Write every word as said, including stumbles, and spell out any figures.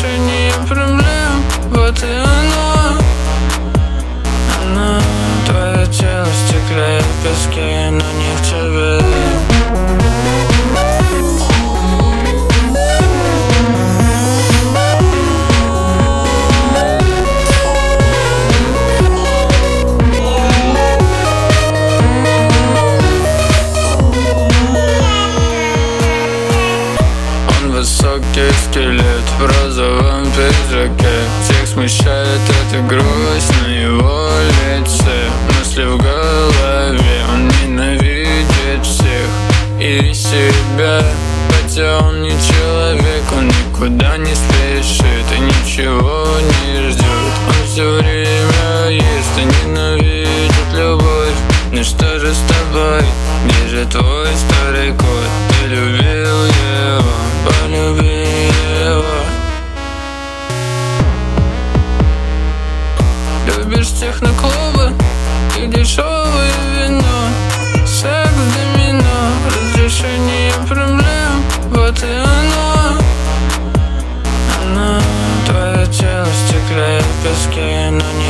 Разрешение проблем, вот и оно. Оно, твое тело в стекле и в песке, но не в тебе. Высокий скелет в розовом пиджаке. Всех смущает эта грусть на его лице. Мысли в голове, он ненавидит всех и себя. Хотя он не человек, он никуда не спешит и ничего не ждет. Он все время ест и ненавидит любовь. Ну что же с тобой? Где же твой старый кот? Ты любил его, полюби его. Любишь техноклубы и дешевое вино, секс, домино, разрешение проблем, вот и оно. Оно, твое тело в стекле и в песке, но не